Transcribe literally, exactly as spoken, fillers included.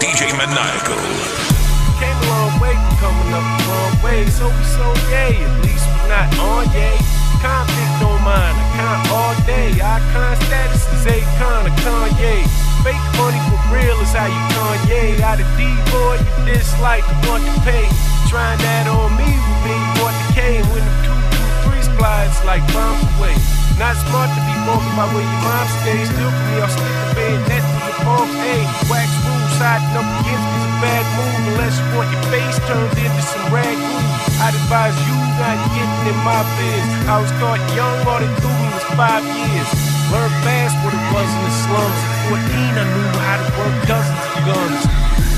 D J Maniacal. Came a long way from coming up the wrong way, so we so yay, at least we not on yay. Convict don't mind, I con all day. Icon status is a con of Kanye. Fake money for real is how you Kanye. Out of D-boy, you dislike, you want to pay. Trying that on me would be what the K. When the two two threes fly, it's like bombs away. Not smart to be walking by where your mom stays. Still for me, I'll stick the bayonet through your palms. Ayy, wax rules, siding up against me's a bad move. Unless you want your face turned into some rag glue. I'd advise you not getting in my biz. I was caught young, all they threw me was five years. Learned fast what it was in the slums. At fourteen, I knew how to work dozens of guns.